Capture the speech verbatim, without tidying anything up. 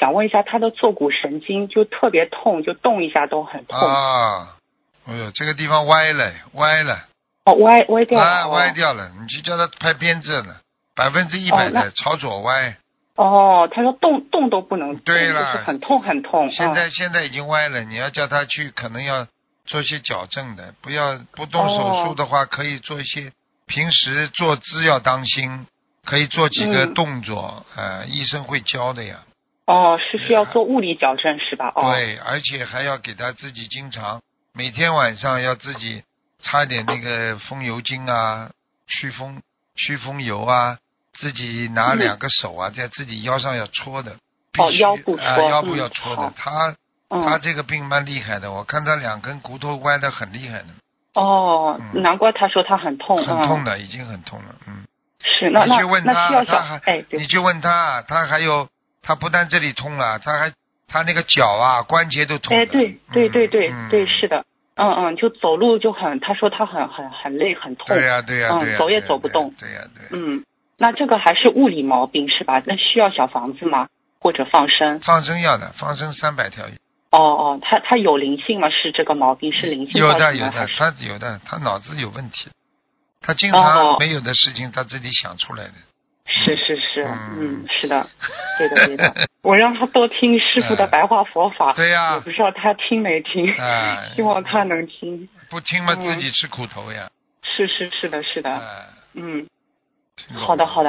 想问一下他的坐骨神经就特别痛，就动一下都很痛。 啊，哎呦，这个地方歪了，歪了。 哦，歪歪掉了。 啊， 哦、 歪掉了，你去叫他拍片子了，百分之一百的朝左歪。 哦，他说动动都不能动， 对了， 就是很痛很痛。 现在、 嗯、 现在已经歪了，你要叫他去，可能要做些矫正的，不要不动手术的话，哦、可以做一些平时坐姿要当心，可以做几个动作，嗯、呃，医生会教的呀。 哦，是需要做物理矫正是吧？哦， 对，而且还要给他自己经常每天晚上要自己擦点那个风油精啊，驱风驱风油啊。自己拿两个手啊，嗯、在自己腰上要搓的，必须、 哦、腰部搓、 呃、腰部要搓的。 嗯、 他、 嗯、 他这个病蛮厉害的，我看他两根骨头歪的很厉害的。 哦、 嗯， 难怪他说他很痛。 很痛的，嗯、已经很痛了。嗯， 是那你去问他， 那需要他还哎， 你去问他，他还有他不但这里痛了，他还他那个脚啊关节都痛。 哎，对对对对、 嗯、 对，是的。嗯嗯，就走路就很，他说他很很很累很痛。 对呀、啊、对呀、啊、对呀、 嗯，走也走不动。 对呀、啊、对、啊。 嗯。那这个还是物理毛病是吧？那需要小房子吗？或者放生？ 放生要的，放生三百条鱼。 哦哦，他他有灵性吗？是这个毛病是灵性造成的？ 有的有的，他有的，他脑子有问题，他经常没有的事情他自己想出来的。 是是是， 嗯, 嗯，是的，对的对的。我让他多听师父的白话佛法， 对呀、啊， 也不知道他听没听， 啊、 希望他能听。 不听嘛、 嗯， 自己吃苦头呀。 是是是的是的， 啊、 嗯，好的好的。